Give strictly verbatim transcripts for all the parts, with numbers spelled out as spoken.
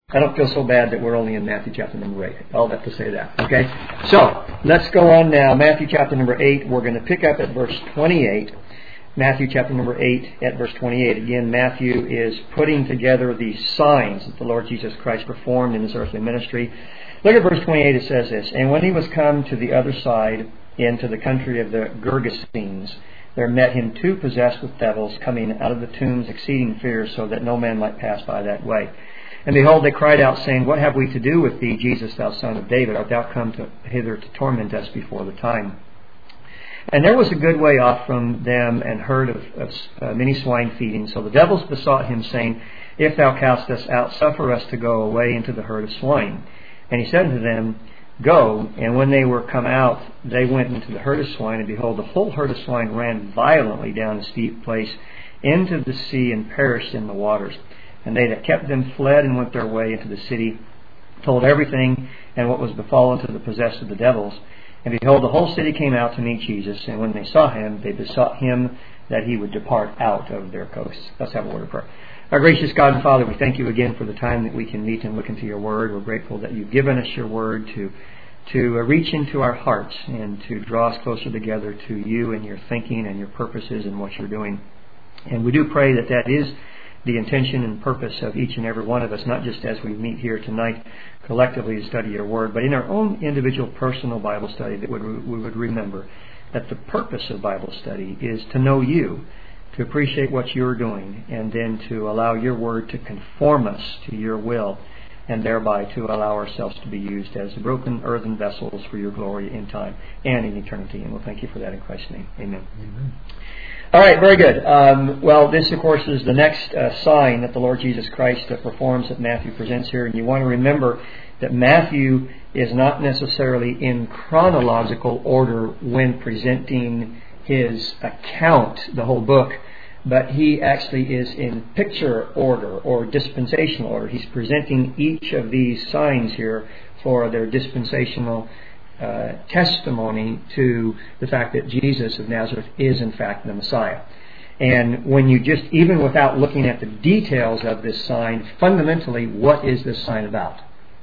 I don't feel so bad that we're only in Matthew chapter number eight. I'll have to say that. Okay? So, let's go on now. Matthew chapter number eight. We're going to pick up at verse twenty-eight. Matthew chapter number eight at verse twenty-eight. Again, Matthew is putting together the signs that the Lord Jesus Christ performed in His earthly ministry. Look at verse twenty-eight. It says this, "And when He was come to the other side, into the country of the Gergesenes, there met Him two possessed with devils, coming out of the tombs, exceeding fear, so that no man might pass by that way. And behold, they cried out, saying, What have we to do with thee, Jesus, thou son of David? Art thou come to, hither to torment us before the time? And there was a good way off from them an herd of, of uh, many swine feeding. So the devils besought Him, saying, If thou cast us out, suffer us to go away into the herd of swine. And He said unto them, Go. And when they were come out, they went into the herd of swine, and behold, the whole herd of swine ran violently down a steep place into the sea, and perished in the waters. And they that kept them fled and went their way into the city, told everything and what was befallen to the possessed of the devils. And behold, the whole city came out to meet Jesus, and when they saw Him, they besought Him that He would depart out of their coasts." Let's have a word of prayer. Our gracious God and Father, we thank You again for the time that we can meet and look into Your Word. We're grateful that You've given us Your Word to to reach into our hearts and to draw us closer together to You and Your thinking and Your purposes and what You're doing. And we do pray that that is the intention and purpose of each and every one of us, not just as we meet here tonight collectively to study Your Word, but in our own individual personal Bible study, that we would remember that the purpose of Bible study is to know You, to appreciate what You're doing, and then to allow Your Word to conform us to Your will, and thereby to allow ourselves to be used as broken earthen vessels for Your glory in time and in eternity. And we'll thank You for that in Christ's name. Amen. Amen. All right, very good. Um, well, this, of course, is the next uh, sign that the Lord Jesus Christ uh, performs that Matthew presents here. And you want to remember that Matthew is not necessarily in chronological order when presenting his account, the whole book, but he actually is in picture order or dispensational order. He's presenting each of these signs here for their dispensational Uh, testimony to the fact that Jesus of Nazareth is in fact the Messiah. And when you just, even without looking at the details of this sign, fundamentally, what is this sign about?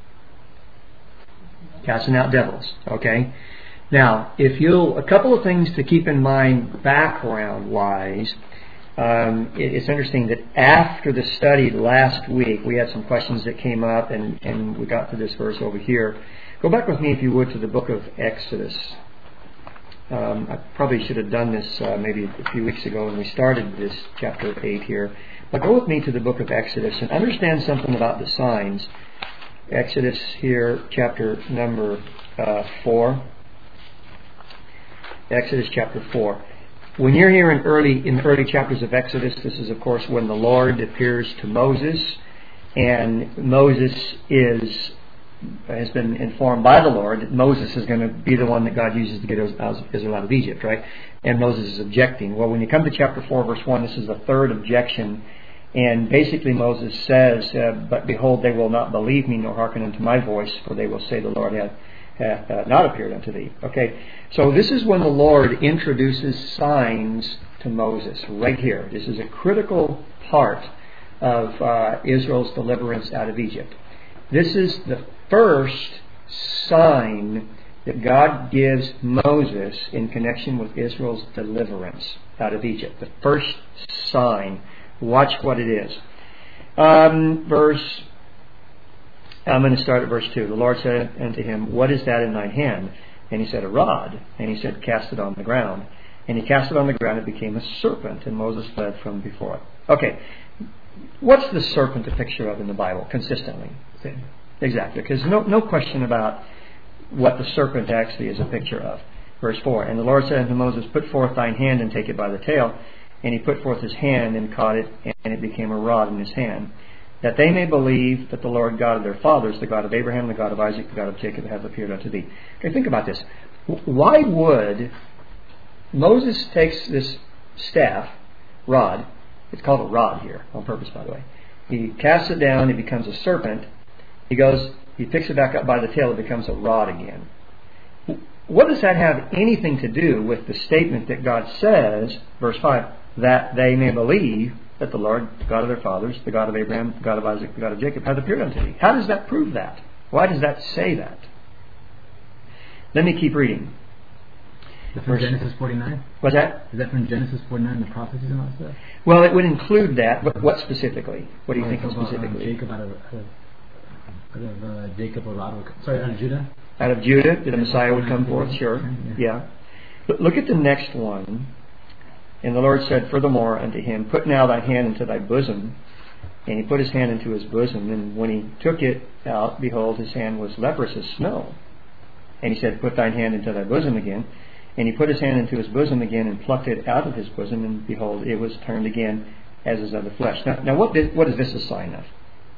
Casting out devils. Okay? Now, if you'll, a couple of things to keep in mind background-wise. Um, it, it's interesting that after the study last week, we had some questions that came up, and, and we got to this verse over here. Go back with me, if you would, to the book of Exodus. Um, I probably should have done this uh, maybe a few weeks ago when we started this chapter eight here. But go with me to the book of Exodus and understand something about the signs. Exodus here, chapter number uh, four. Exodus chapter four. When you're here in early in the early chapters of Exodus, this is, of course, when the Lord appears to Moses, and Moses is has been informed by the Lord that Moses is going to be the one that God uses to get Israel out of Egypt, right? And Moses is objecting. Well, when you come to chapter four, verse one, this is the third objection. And basically Moses says, uh, But behold, they will not believe me, nor hearken unto my voice, for they will say, The Lord hath, hath uh, not appeared unto thee. Okay, so this is when the Lord introduces signs to Moses, right here. This is a critical part of uh, Israel's deliverance out of Egypt. This is the first sign that God gives Moses in connection with Israel's deliverance out of Egypt. The first sign. Watch what it is. Um, verse, I'm going to start at verse two. The Lord said unto him, What is that in thine hand? And he said, A rod. And he said, Cast it on the ground. And he cast it on the ground, it became a serpent, and Moses fled from before it. Okay, what's the serpent a picture of in the Bible consistently? Exactly, because no, no question about what the serpent actually is a picture of. Verse four, And the Lord said unto Moses, Put forth thine hand and take it by the tail. And he put forth his hand and caught it, and it became a rod in his hand, that they may believe that the Lord God of their fathers, the God of Abraham, the God of Isaac, the God of Jacob, hath appeared unto thee. Okay, think about this. Why would Moses takes this staff, rod, it's called a rod here, on purpose, by the way. He casts it down, it becomes a serpent. He goes, he picks it back up by the tail, it becomes a rod again. What does that have anything to do with the statement that God says, verse five, that they may believe that the Lord, God of their fathers, the God of Abraham, the God of Isaac, the God of Jacob, hath appeared unto thee. How does that prove that? Why does that say that? Let me keep reading. Is that from Genesis forty-nine? What's that? Is that from Genesis forty-nine, the prophecies and all that stuff? Well, it would include that, but what specifically? What do you Well, think about, specifically? Um, Jacob out of, out of, out of uh, Jacob, a rod would, sorry, out of Judah? Out of Judah, the Messiah would come forth, sure. Yeah. Yeah. But look at the next one. And the Lord said furthermore unto him, Put now thy hand into thy bosom. And he put his hand into his bosom, and when he took it out, behold, his hand was leprous as snow. And he said, Put thine hand into thy bosom again. And he put his hand into his bosom again, and plucked it out of his bosom, and behold, it was turned again as is of the flesh. Now, now what, did, what is this a sign of?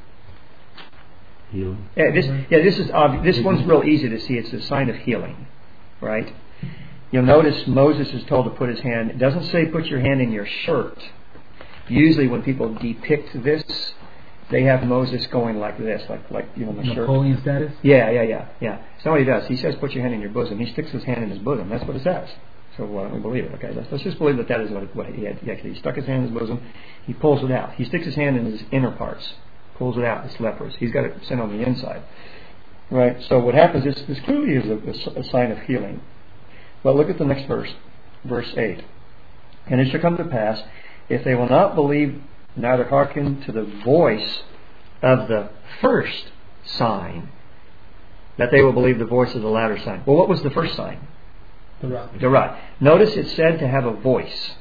Healing. Yeah, this, yeah, this is obvious. This one's real easy to see. It's a sign of healing, right? You'll notice Moses is told to put his hand. It doesn't say put your hand in your shirt. Usually when people depict this, they have Moses going like this, like like you know the shirt. Napoleon status? Yeah, yeah, yeah, yeah. So what he does, he says put your hand in your bosom. He sticks his hand in his bosom. That's what it says. So why don't we believe it? Okay, let's, let's just believe that that is what, what he had. He actually stuck his hand in his bosom. He pulls it out. He sticks his hand in his inner parts. Pulls it out. It's leprous. He's got it sent on the inside. Right? So what happens is this clearly is a, a sign of healing. Well, look at the next verse. Verse eight. And it shall come to pass, if they will not believe, neither hearken to the voice of the first sign, that they will believe the voice of the latter sign. Well, what was the first sign? The rod. The rod. Notice it said to have a voice.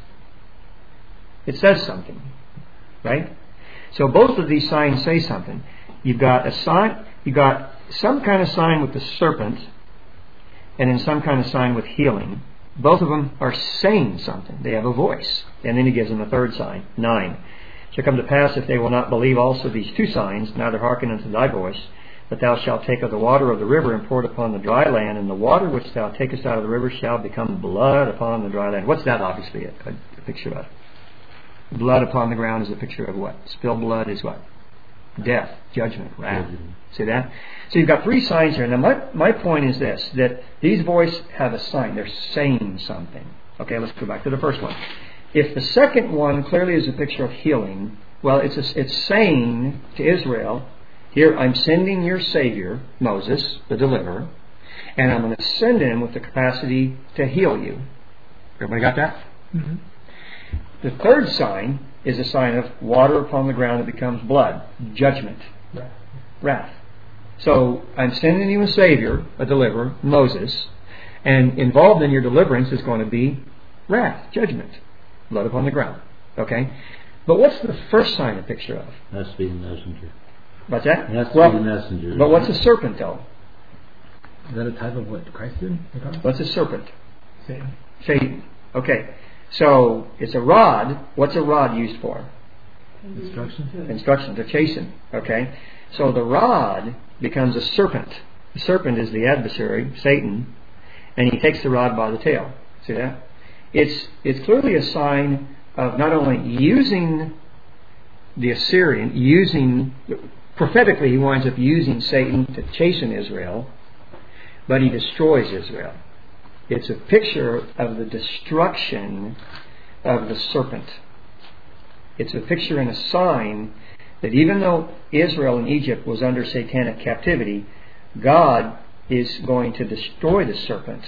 It says something. Right? So both of these signs say something. You've got a sign, you've got some kind of sign with the serpent, and then some kind of sign with healing. Both of them are saying something. They have a voice. And then he gives them a third sign. Nine. It shall come to pass, if they will not believe also these two signs, neither hearken unto thy voice, that thou shalt take of the water of the river and pour it upon the dry land, and the water which thou takest out of the river shall become blood upon the dry land. What's that obviously a, a picture of? Blood upon the ground is a picture of what? Spilled blood is what? Death, judgment, wrath. Judgment. See that? So you've got three signs here. Now my, my point is this, that these voices have a sign. They're saying something. Okay, let's go back to the first one. If the second one clearly is a picture of healing, well, it's a, it's saying to Israel, here I'm sending your Savior, Moses, the deliverer, and I'm going to send him with the capacity to heal you. Everybody got that? Mm-hmm. The third sign is a sign of water upon the ground that becomes blood. Judgment. Wrath. Wrath. So I'm sending you a Savior, a deliverer, Moses, and involved in your deliverance is going to be wrath, judgment, blood upon the ground. Okay? But what's the first sign a picture of? Has to be the messenger. What's that? Has to well, be the messenger. But what's a serpent though? Is that a type of what Christ did? What's a serpent? Satan. Satan. Okay. So it's a rod. What's a rod used for? Instruction. Instruction, to chasten. Okay? So the rod becomes a serpent. The serpent is the adversary, Satan, and he takes the rod by the tail. See that? It's it's clearly a sign of not only using the Assyrian, using prophetically he winds up using Satan to chasten Israel, but he destroys Israel. It's a picture of the destruction of the serpent. It's a picture and a sign that even though Israel in Egypt was under satanic captivity, God is going to destroy the serpent.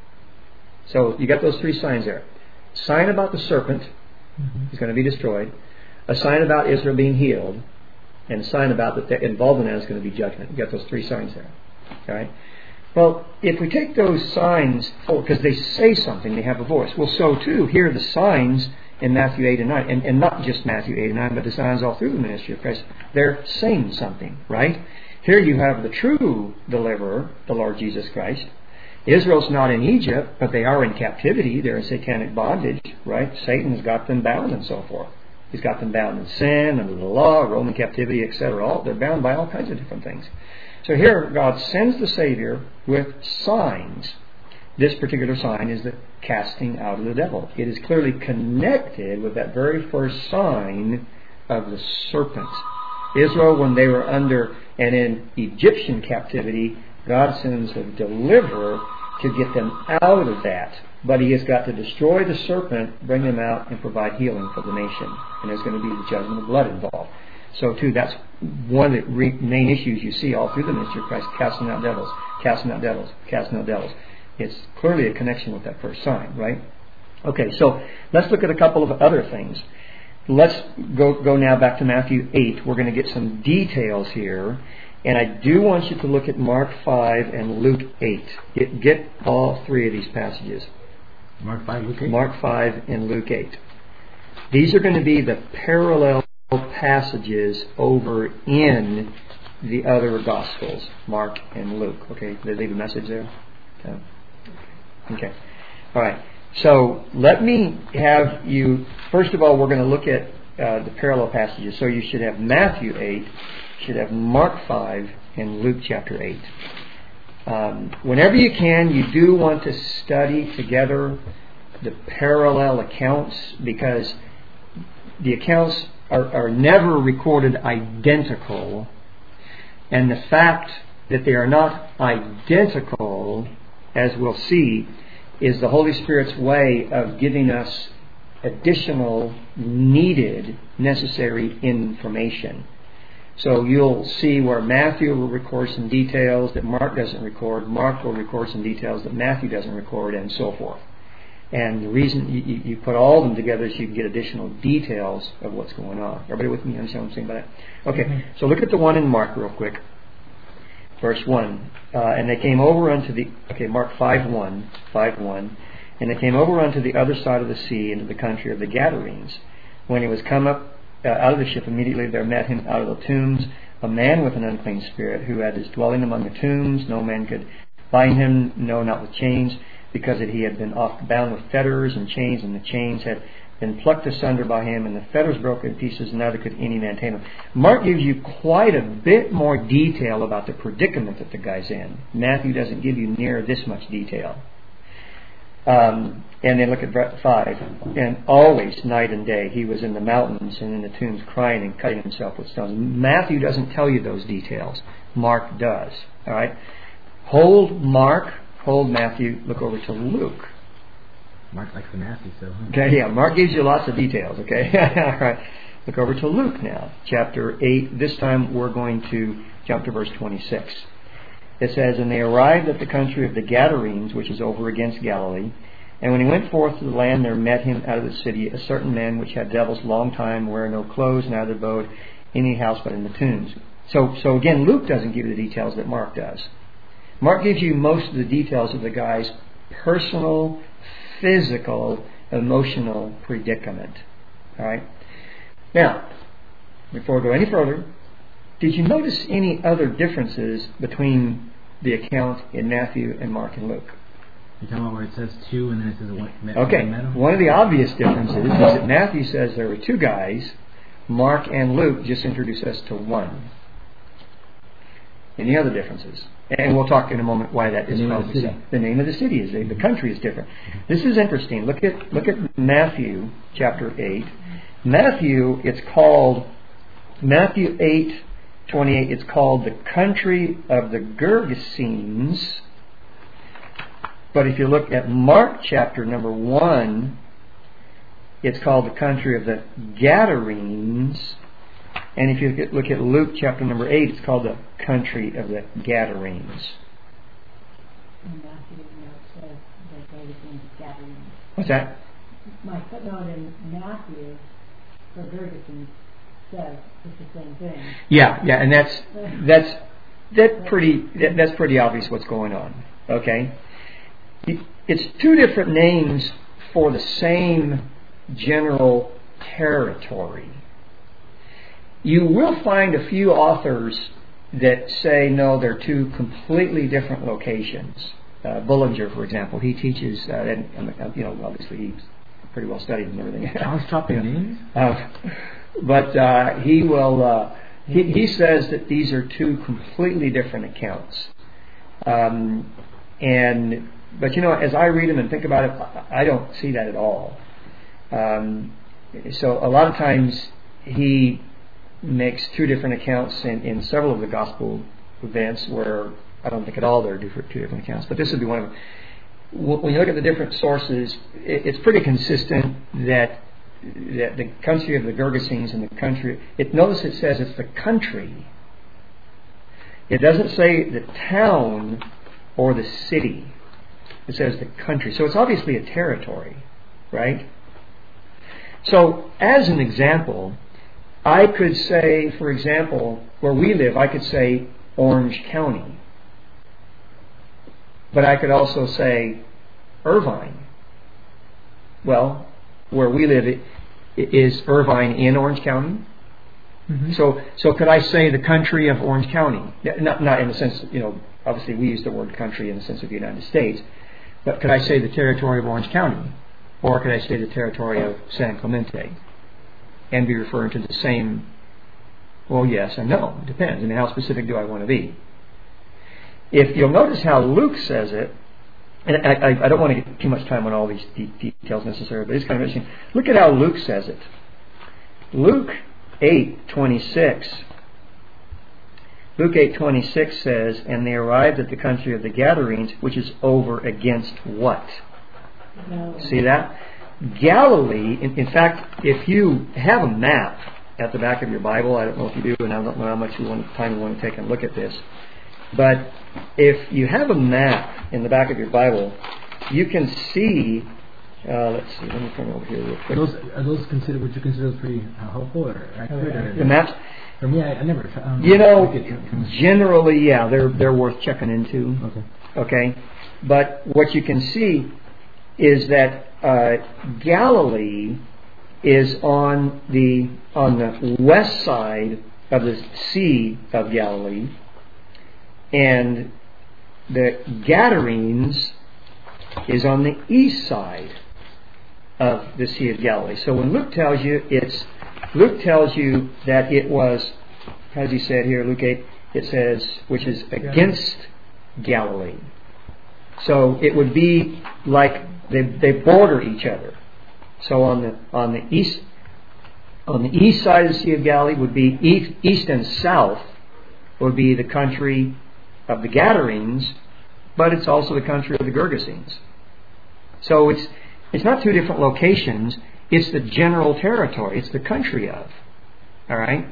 So you got those three signs there. Sign about the serpent, mm-hmm. is going to be destroyed. A sign about Israel being healed. And a sign about that they're involved in that is going to be judgment. You got those three signs there. All right. Well, if we take those signs, because they say something, they have a voice. Well, so too, here are the signs in Matthew eight and nine. And, and not just Matthew eight and nine, but the signs all through the ministry of Christ. They're saying something, right? Here you have the true deliverer, the Lord Jesus Christ. Israel's not in Egypt, but they are in captivity. They're in satanic bondage, right? Satan's got them bound and so forth. He's got them bound in sin, under the law, Roman captivity, et cetera. All, they're bound by all kinds of different things. So here, God sends the Savior with signs. This particular sign is the casting out of the devil. It is clearly connected with that very first sign of the serpent. Israel, when they were under and in Egyptian captivity, God sends a deliverer to get them out of that. but he has got to destroy the serpent, bring them out, and provide healing for the nation. And there's going to be the judgment of blood involved. So, too, that's one of the re- main issues you see all through the ministry of Christ, casting out devils, casting out devils, casting out devils. It's clearly a connection with that first sign, right? Okay, so let's look at a couple of other things. Let's go, go now back to Matthew eight. We're going to get some details here. And I do want you to look at Mark five and Luke eight. Get, get all three of these passages. Mark five, Luke eight? Mark five and Luke eight. These are going to be the parallel passages over in the other Gospels, Mark and Luke. Okay, did they leave a message there? Okay. Okay. All right. So let me have you, first of all, we're going to look at uh, the parallel passages. So you should have Matthew eight, you should have Mark five, and Luke chapter eight. Um, whenever you can, you do want to study together the parallel accounts, because the accounts are, are never recorded identical, and the fact that they are not identical, as we'll see, is the Holy Spirit's way of giving us additional, needed, necessary information. So you'll see where Matthew will record some details that Mark doesn't record, Mark will record some details that Matthew doesn't record, and so forth. And the reason you, you put all of them together is so you can get additional details of what's going on. Everybody with me? Understand what I'm saying about that? Okay, mm-hmm. So look at the one in Mark real quick. Verse one. Uh, and they came over unto the... Okay, Mark five one. five one. And they came over unto the other side of the sea, into the country of the Gadarenes. When he was come up uh, out of the ship, immediately there met him out of the tombs a man with an unclean spirit, who had his dwelling among the tombs. No man could bind him, no, not with chains, because that he had been oft bound with fetters and chains, and the chains had been plucked asunder by him, and the fetters broke in pieces, neither could any man tame him. Mark gives you quite a bit more detail about the predicament that the guy's in. Matthew doesn't give you near this much detail. Um, and then look at five. And always, night and day, he was in the mountains and in the tombs, crying and cutting himself with stones. Matthew doesn't tell you those details. Mark does. All right. Hold Mark. Hold Matthew. Look over to Luke. Mark likes the nasty, so. Huh? Okay, yeah. Mark gives you lots of details. Okay. All right. Look over to Luke now, chapter eight. This time we're going to jump to verse twenty-six. It says, and they arrived at the country of the Gadarenes, which is over against Galilee. And when he went forth to the land, there met him out of the city a certain man which had devils long time, wear no clothes, neither abode in any house but in the tombs. So, so again, Luke doesn't give you the details that Mark does. Mark gives you most of the details of the guy's personal, physical, emotional predicament. All right. Now, before we go any further, did you notice any other differences between the account in Matthew and Mark and Luke? You're talking about where it says two and then it says one? Okay. One of the obvious differences is that Matthew says there were two guys. Mark and Luke just introduce us to one. Any other differences? And we'll talk in a moment why that is. The name of the city. The name of the city is the country is different. This is interesting. Look at look at Matthew chapter eight. Matthew, it's called Matthew eight twenty-eight. It's called the country of the Gergesenes. But if you look at Mark chapter number one, it's called the country of the Gadarenes. And if you look at Luke chapter number eight, it's called the country of the Gadarenes. And Matthew note says that they was in the Gadarenes. What's that? My footnote in Matthew for Gergesenes says it's the same thing. Yeah, yeah, and that's that's that pretty that, that's pretty obvious what's going on. Okay, it's two different names for the same general territory. You will find a few authors that say no, they're two completely different locations. Uh, Bullinger, for example, he teaches, uh, and you know, obviously he's pretty well studied and everything. I was chopping names. Uh, but uh, he will. Uh, he, he says that these are two completely different accounts. Um, and but you know, as I read them and think about it, I don't see that at all. Um, so a lot of times he makes two different accounts in, in several of the gospel events where I don't think at all there are two different accounts. But this would be one of them. when you look at the different sources, it's pretty consistent that that the country of the Gergesenes and the country, it notice it says it's the country. It doesn't say the town or the city. It says the country. So it's obviously a territory, right? So as an example, I could say, for example, where we live, I could say Orange County. But I could also say Irvine. Well, where we live, it, is Irvine in Orange County? Mm-hmm. So, so could I say the country of Orange County? Not, not in the sense, you know, obviously we use the word country in the sense of the United States, but could I say the territory of Orange County? Or could I say the territory of San Clemente? And be referring to the same, well, yes and no. It depends. I mean, how specific do I want to be? If you'll notice how Luke says it, and I, I, I don't want to get too much time on all these de- details necessarily, but it's kind of interesting. Look at how Luke says it. Luke eight twenty-six. Luke eight twenty-six says, and they arrived at the country of the Gadarenes, which is over against what? No. See that? Galilee, in, in fact, if you have a map at the back of your Bible, I don't know if you do, and I don't know how much you want, time you want to take and look at this, but if you have a map in the back of your Bible, you can see, uh, let's see, let me come over here real quick. Are those, are those considered, would you consider those pretty uh, helpful or accurate? Or, the maps? For me, I, I never. Um, you know, generally, yeah, they're they're worth checking into. Okay. Okay, but what you can see is that uh, Galilee is on the on the west side of the Sea of Galilee, and the Gadarenes is on the east side of the Sea of Galilee. So when Luke tells you it's Luke tells you that it was, as he said here, Luke eight, it says, which is against Galilee. So it would be like they they border each other. So on the on the east on the east side of the Sea of Galilee would be east, east and south would be the country of the Gadarenes, but it's also the country of the Gergesenes. So it's it's not two different locations. It's the general territory. It's the country of. All right.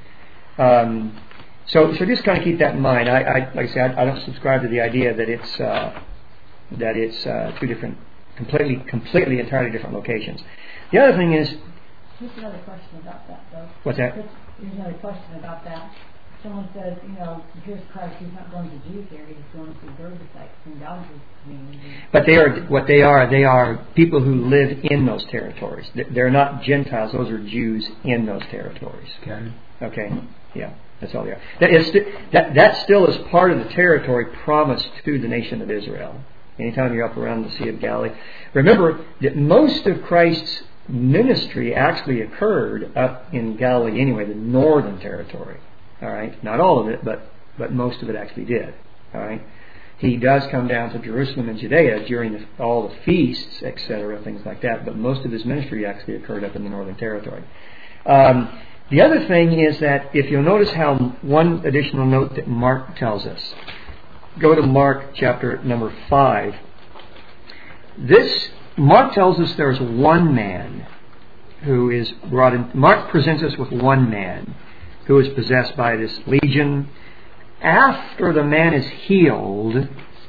Um, so, so just kind of keep that in mind. I, I like I said, I, I don't subscribe to the idea that it's uh, that it's uh, two different, completely, completely, entirely different locations. The other thing is. Just another question about that, though. What's that? Just, there's another question about that. Someone says, you know, here's Christ. He's not going to Jews here. He's going to Gergesites and God's community. But they are what they are. They are people who live in those territories. They're not Gentiles. Those are Jews in those territories. Okay. Okay. Yeah, that's all they are. That is that that still is part of the territory promised to the nation of Israel. Anytime you're up around the Sea of Galilee, remember that most of Christ's ministry actually occurred up in Galilee anyway, the northern territory. All right, not all of it, but but most of it actually did. All right, he does come down to Jerusalem and Judea during the, all the feasts, et cetera, things like that. But most of his ministry actually occurred up in the northern territory. Um, the other thing is that if you'll notice how one additional note that Mark tells us, go to Mark chapter number five. This Mark tells us there's one man who is brought in. Mark presents us with one man who is possessed by this legion. After the man is healed,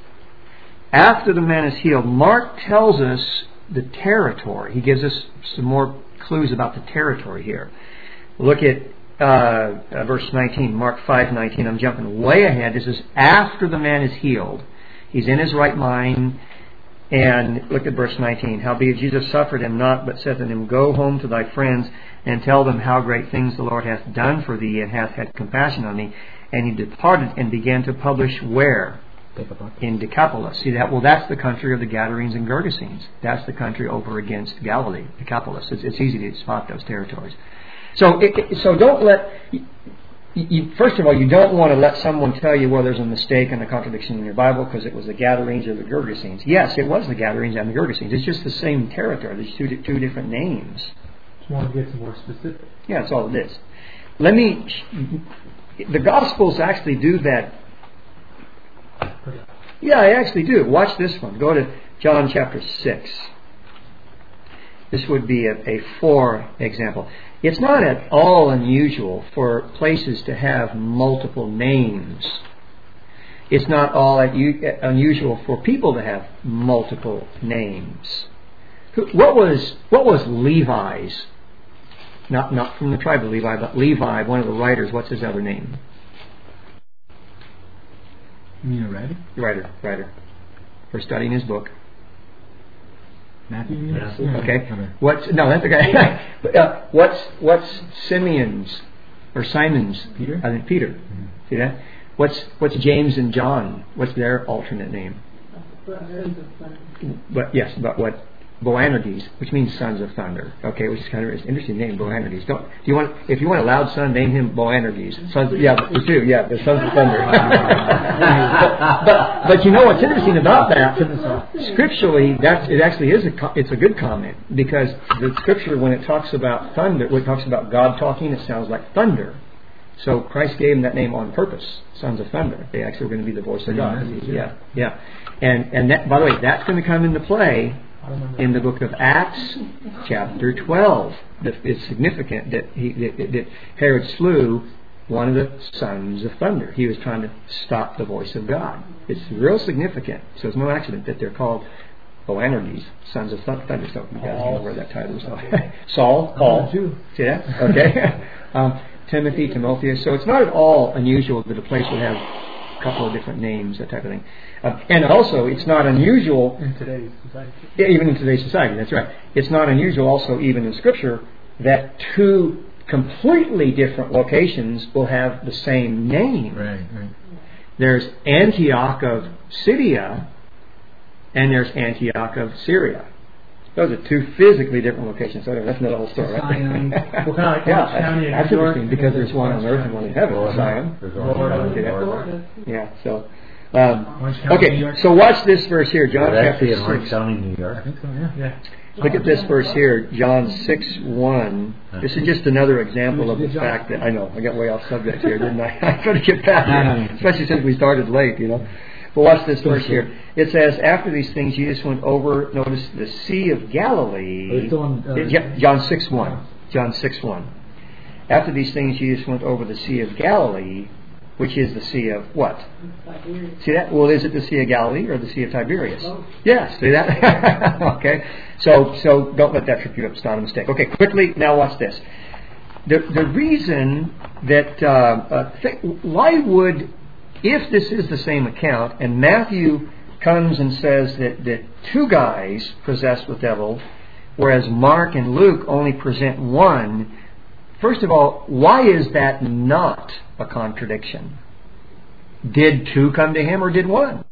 after the man is healed, Mark tells us the territory. He gives us some more clues about the territory here. Look at uh, uh, verse nineteen, Mark five nineteen. I'm jumping way ahead. This is after the man is healed. He's in his right mind. And look at verse nineteen. Howbeit Jesus suffered him not, but said to him, Go home to thy friends, and tell them how great things the Lord hath done for thee, and hath had compassion on thee. And he departed and began to publish where? Decapolis. In Decapolis. See that? Well, that's the country of the Gadarenes and Gergesenes. That's the country over against Galilee, Decapolis. It's, it's easy to spot those territories. So, it, it, so don't let. You, you, first of all, you don't want to let someone tell you, well, there's a mistake and a contradiction in your Bible because it was the Gadarenes or the Gergesenes. Yes, it was the Gadarenes and the Gergesenes. It's just the same territory. There's two two different names. Just want to get some more specific. Yeah, that's all it is. Let me. The Gospels actually do that Yeah, I actually do. Watch this one. Go to John chapter six. This would be a, a for example. It's not at all unusual for places to have multiple names. It's not all unusual for people to have multiple names. What was what was Levi's? Not not from the tribe of Levi, but Levi, one of the writers. What's his other name? You mean a writer? Writer, writer. For studying his book. Matthew? Yes. Okay. What's no? That's okay. uh, what's what's Simeon's or Simon's? Peter. I think Peter. Mm-hmm. See that? What's what's James and John? What's their alternate name? But yes, but what? Boanerges, which means sons of thunder. Okay, which is kind of an interesting name, Boanerges. Don't do you want if you want a loud son, name him Boanerges. Sons, of, yeah, the two, yeah, the sons of thunder. but, but but you know what's interesting about that? Scripturally, that's it. Actually, is a it's a good comment because the scripture when it talks about thunder, when it talks about God talking, it sounds like thunder. So Christ gave them that name on purpose, sons of thunder. They actually were going to be the voice of God. Yeah, yeah. And and that, by the way, that's going to come into play in the book of Acts, chapter twelve. It's significant that he that, that Herod slew one of the sons of thunder. He was trying to stop the voice of God. It's real significant. So it's no accident that they're called Boanerges, sons of thunder. So you guys know where that title is. Saul, Paul. See that? Okay. um, Timothy, Timotheus. So it's not at all unusual that a place would have a couple of different names, that type of thing. Uh, and also, it's not unusual in today's society. Yeah, even in today's society, that's right. It's not unusual also, even in Scripture, that two completely different locations will have the same name. Right, right. There's Antioch of Syria, and there's Antioch of Syria. Those are two physically different locations. So that's another whole story, right? Zion. Well, kind of like Yeah, Orange County that's, that's in New York. interesting because there's one on earth and one in heaven. Zion. Florida. Yeah, so. Um, Orange County, New okay, York. so watch this verse here, John Is it chapter actually in Orange six. County, New York? I think so, yeah. Yeah. Look at this verse here, John six one. This is just another example of the fact that I know I got way off subject here, didn't I? I tried to get back here, especially since we started late, you know. But watch this verse here. It says, after these things, Jesus went over, notice, the Sea of Galilee. On, uh, Yeah, John six one. John six one. After these things, Jesus went over the Sea of Galilee, which is the Sea of what? See that? Well, is it the Sea of Galilee or the Sea of Tiberias? Yes, see that? Okay. So so don't let that trip you up. It's not a mistake. Okay, quickly, now watch this. The the reason that, uh, uh, th- why would, if this is the same account, and Matthew comes and says that, that two guys possessed with devil, whereas Mark and Luke only present one, first of all, why is that not a contradiction? Did two come to him or did one?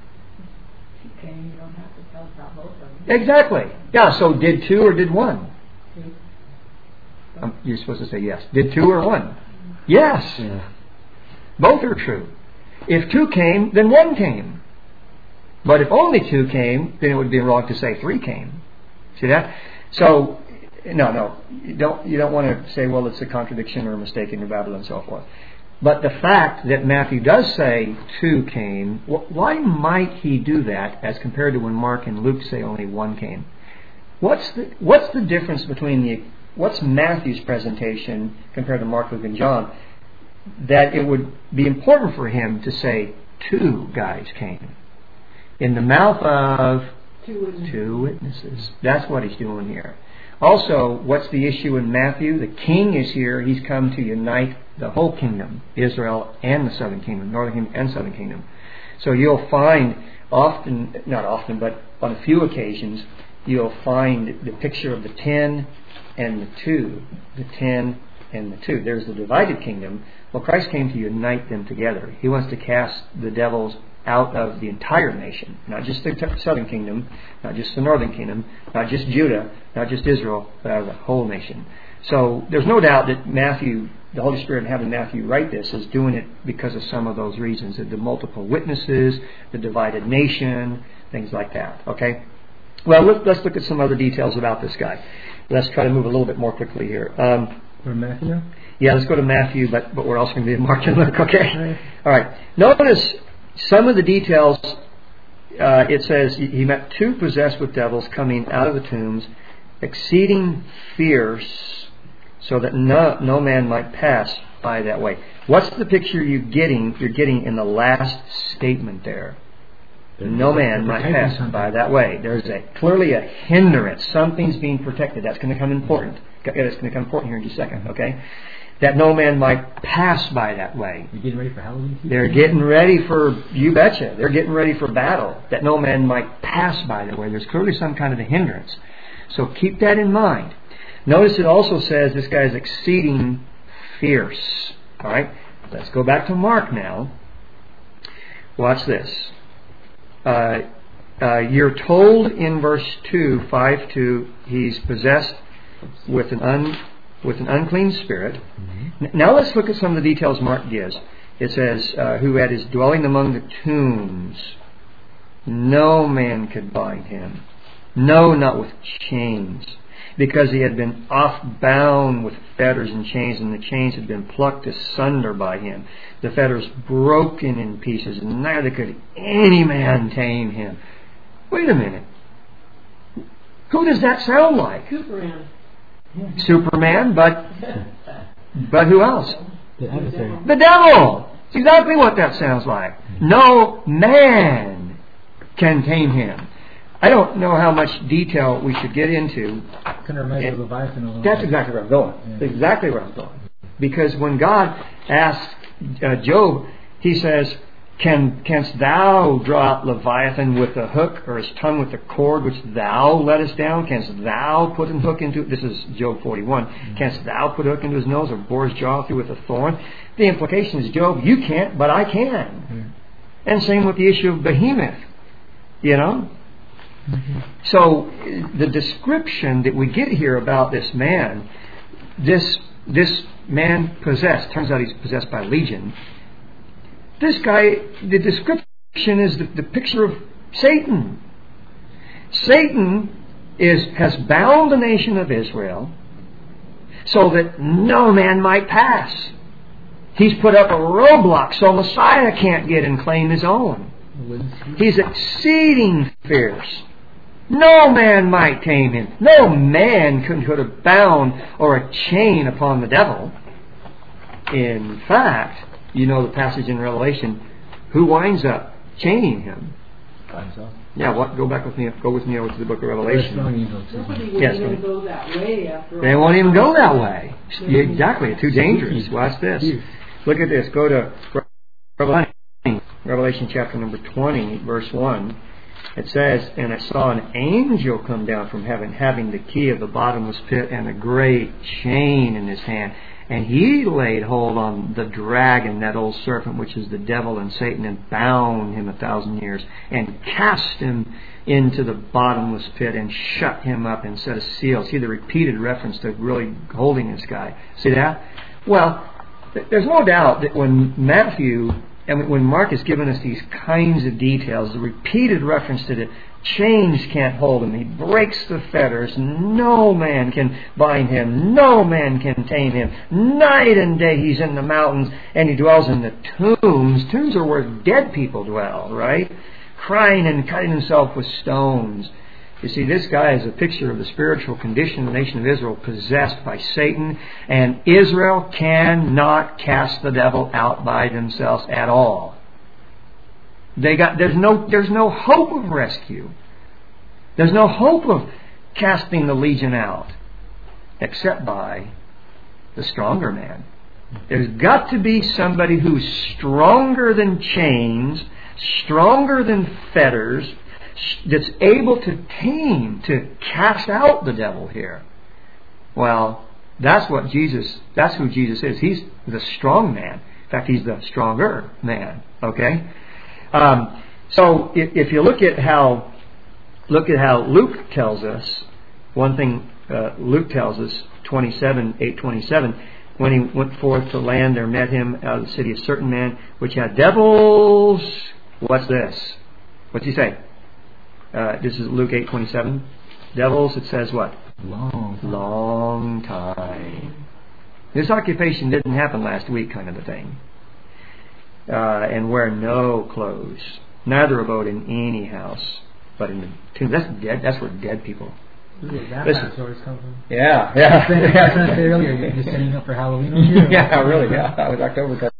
Okay, you don't have to tell us about both of them. Exactly. Yeah, so did two or did one? Um, you're supposed to say yes. Did two or one? Yes. Yeah. Both are true. If two came, then one came. But if only two came, then it would be wrong to say three came. See that? So, no, no. You don't, you don't want to say, well, it's a contradiction or a mistake in your Bible and so forth. But the fact that Matthew does say two came, why might he do that as compared to when Mark and Luke say only one came? What's the, what's the difference between the, what's Matthew's presentation compared to Mark, Luke, and John, that it would be important for him to say two guys came in the mouth of Two witnesses. two witnesses? That's what he's doing here. Also, what's the issue in Matthew? The king is here. He's come to unite the whole kingdom, Israel and the southern kingdom, northern kingdom and southern kingdom. So you'll find often, not often, but on a few occasions, you'll find the picture of the ten and the two. The ten and the two. There's the divided kingdom. Well, Christ came to unite them together. He wants to cast the devils out of the entire nation, not just the southern kingdom, not just the northern kingdom, not just Judah, not just Israel, but out of the whole nation. So there's no doubt that Matthew, the Holy Spirit having Matthew write this, is doing it because of some of those reasons, the multiple witnesses, the divided nation, things like that. Okay? Well, let's, let's look at some other details about this guy. Let's try to move a little bit more quickly here. Um, Or Matthew now? Yeah, let's go to Matthew, but, but we're also going to be in Mark and Luke, okay? All right. Notice some of the details uh, it says he met two possessed with devils coming out of the tombs, exceeding fierce, so that no, no man might pass by that way. What's the picture you getting? You're getting in the last statement there. No man might pass by that way. There's a clearly a hindrance. Something's being protected. That's going to come important. It's going to come important here in just a second. Okay, that no man might pass by that way. You're getting ready for Halloween? They're getting ready for, you betcha, they're getting ready for battle. That no man might pass by that way. There's clearly some kind of a hindrance. So keep that in mind. Notice it also says this guy is exceeding fierce. All right, let's go back to Mark now. Watch this. Uh, uh, you're told in verse two, five two, he's possessed with an un, with an unclean spirit. Mm-hmm. N- now let's look at some of the details Mark gives. It says, uh, who had his dwelling among the tombs. No man could bind him. No, not with chains. Because he had been oft bound with fetters and chains, and the chains had been plucked asunder by him. The fetters broken in pieces, and neither could any man tame him. Wait a minute. Who does that sound like? Superman. Superman, but but who else? The adversary. The devil! It's exactly what that sounds like. No man can tame him. I don't know how much detail we should get into. Kind of reminds me of Leviathan a little That's bit. exactly where I'm going. Yeah. That's exactly where I'm going. Because when God asked uh, Job, he says, Can, canst thou draw out Leviathan with a hook, or his tongue with a cord which thou lettest down? Canst thou put an hook into, this is Job forty-one, mm-hmm. Canst thou put a hook into his nose, or bore his jaw through with a thorn? The implication is, Job, you can't, but I can. Mm-hmm. And same with the issue of Behemoth. You know? Mm-hmm. So the description that we get here about this man, this this man possessed, turns out he's possessed by Legion. This guy, the description is the, the picture of Satan. Satan is has bound the nation of Israel so that no man might pass. He's put up a roadblock so Messiah can't get and claim his own. He's exceeding fierce. No man might tame him. No man could put a bound or a chain upon the devil. In fact, you know the passage in Revelation, who winds up chaining him? By himself. Yeah, what? Go back with me. Go with me over to the book of Revelation. Nobody would Yes, even go go that way after all. They won't even go that way. Exactly. Too dangerous. Watch this. Look at this. Go to Revelation, Revelation chapter number twenty, verse one. It says, And I saw an angel come down from heaven, having the key of the bottomless pit and a great chain in his hand. And he laid hold on the dragon, that old serpent, which is the devil and Satan, and bound him a thousand years, and cast him into the bottomless pit, and shut him up, and set a seal. See the repeated reference to really holding this guy. See that? Well, there's no doubt that when Matthew and when Mark has given us these kinds of details, the repeated reference to the chains can't hold him. He breaks the fetters. No man can bind him. No man can tame him. Night and day he's in the mountains, and he dwells in the tombs. Tombs are where dead people dwell, right? Crying and cutting himself with stones. You see, this guy is a picture of the spiritual condition of the nation of Israel, possessed by Satan, and Israel cannot cast the devil out by themselves at all. They got there's no there's no hope of rescue. There's no hope of casting the legion out except by the stronger man. There's got to be somebody who's stronger than chains, stronger than fetters, that's able to tame, to cast out the devil here. Well, that's what Jesus, that's who Jesus is. He's the strong man. In fact, he's the stronger man. Okay? Um, so if, if you look at how, look at how Luke tells us, one thing uh, Luke tells us, twenty-seven, eight twenty-seven, when he went forth to land, there met him out of the city a certain man which had devils. What's this? What's he say? Uh, this is Luke eight twenty-seven. Devils, it says what? Long. Long time. This occupation didn't happen last week, kind of a thing. Uh, and wear no clothes. neither abode in any house, but in the tomb. That's dead. That's where dead people. This is where that Listen. kind of stories come from. Yeah, I was yeah. trying to say earlier, you're just setting up for Halloween over here. Yeah, really. Yeah, that was October.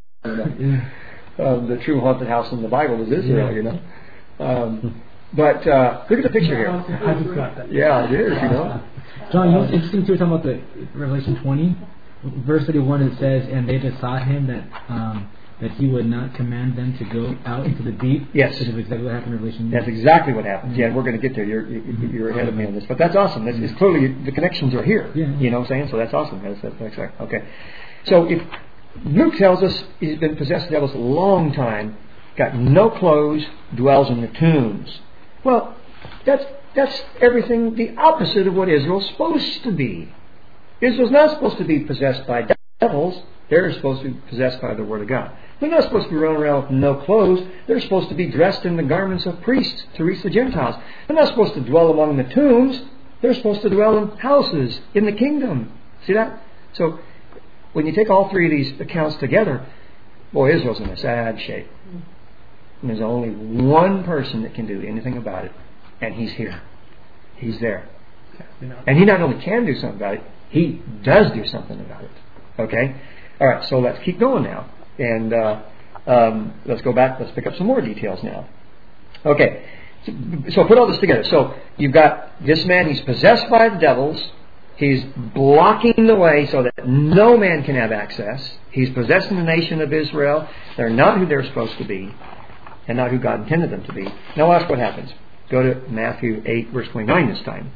Um, the true haunted house in the Bible is Israel, Yeah. you know. Um, but uh, look at the picture here. I just got that. Yeah, it is, you know. John, you know what's interesting too, we're talking about the Revelation twenty, verse thirty-one. It says, "And they besought him that um, that he would not command them to go out into the deep." Yes. Which is exactly what happened in Revelation. That's exactly what happens. Yeah, we're going to get there. You're you're ahead of me on this, but that's awesome. It's, it's clearly the connections are here. Yeah. You know what I'm saying? So that's awesome. That's, that's exactly okay. So if Luke tells us he's been possessed of devils a long time, got no clothes, dwells in the tombs. Well, that's that's everything the opposite of what Israel's supposed to be. Israel's not supposed to be possessed by devils. They're supposed to be possessed by the Word of God. They're not supposed to be running around with no clothes. They're supposed to be dressed in the garments of priests to reach the Gentiles. They're not supposed to dwell among the tombs. They're supposed to dwell in houses in the kingdom. See that? So when you take all three of these accounts together, boy, Israel's in a sad shape. And there's only one person that can do anything about it, and He's here. He's there. And He not only can do something about it, He does do something about it. Okay? All right, so let's keep going now. And uh, um, let's go back. Let's pick up some more details now. Okay. So, so put all this together. So you've got this man. He's possessed by the devils. He's blocking the way so that no man can have access. He's possessing the nation of Israel. They're not who they're supposed to be, and not who God intended them to be. Now watch what happens. Go to Matthew eight, verse twenty-nine this time.